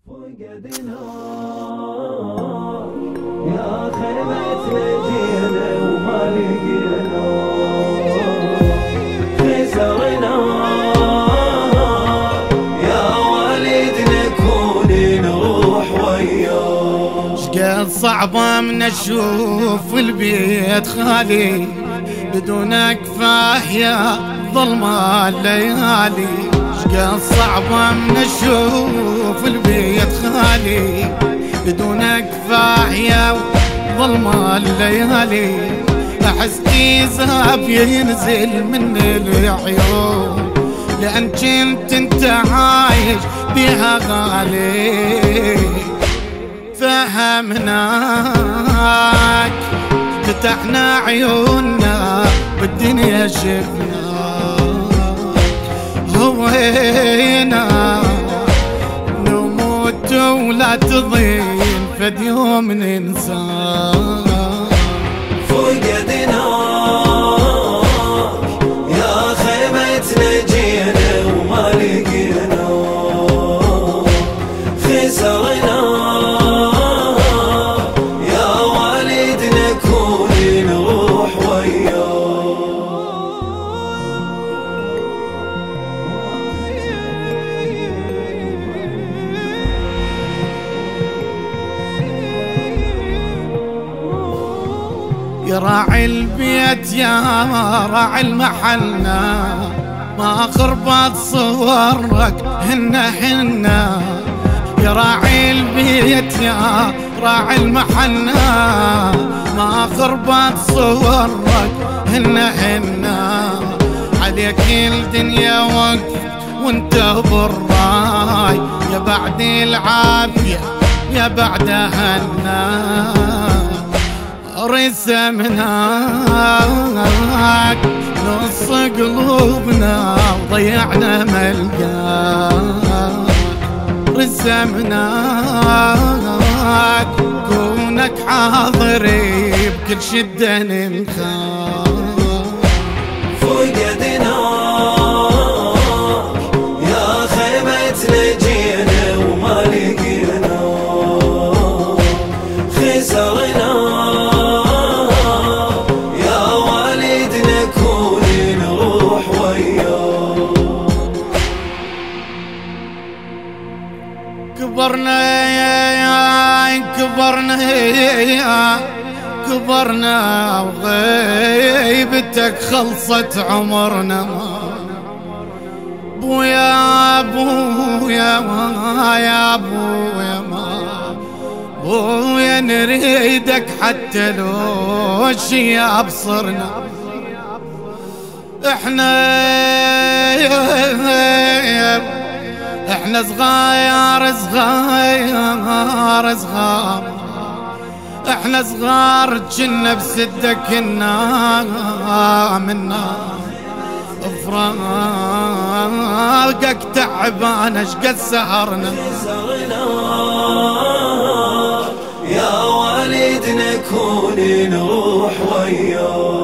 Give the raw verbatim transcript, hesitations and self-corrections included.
فقدنا يا خيمة لجينا وما لقينا، خسرنا يا والد نكون نروح وياه. شقد صعبة من اشوف البيت خالي بدونك فاحيا ظلمة الليالي. شقد صعبة من اشوف البيت خالي بدونك فاحيا ظلمة الليالي. احس إيزاب ينزل من العيون لأن كنت انت عايش بها غالي. فهمناك فتحنا عيوننا بالدنيا شفناك، هوينا نموت ولا تضيع فد يوم ننساك. فقدنا يا خيمة لجينا وما لقينا، خسرنا يا والد نكون نروح وياه. يا راعي البيت يا راعي المحنة، ما خربت صورك هنا هنا. يا راعي البيت يا راعي المحنة، ما خربت صورك هنا هنا. عليك الدنيا وقف وانت بالراي، يا بعد العافية يا بعد هنا. رسمناك نص قلوبنا وضيعنا ملقاك. رسمناك كونك حاضري بكل شدة ننخاك. فقدنا يا خيمة لجينا وما لقينا، خسرنا كبرنا يا كبرنا يا كبرنا وغيبتك خلصت عمرنا. بويا بويا يا بويا ما بويا نريدك حتى لو شياب صرنا. احنا احنا صغير صغير صغار، احنا صغار جنا بسدك النار منا. فراقك تعبان اشقد سهرنا. يا والد نكون نروح وياه.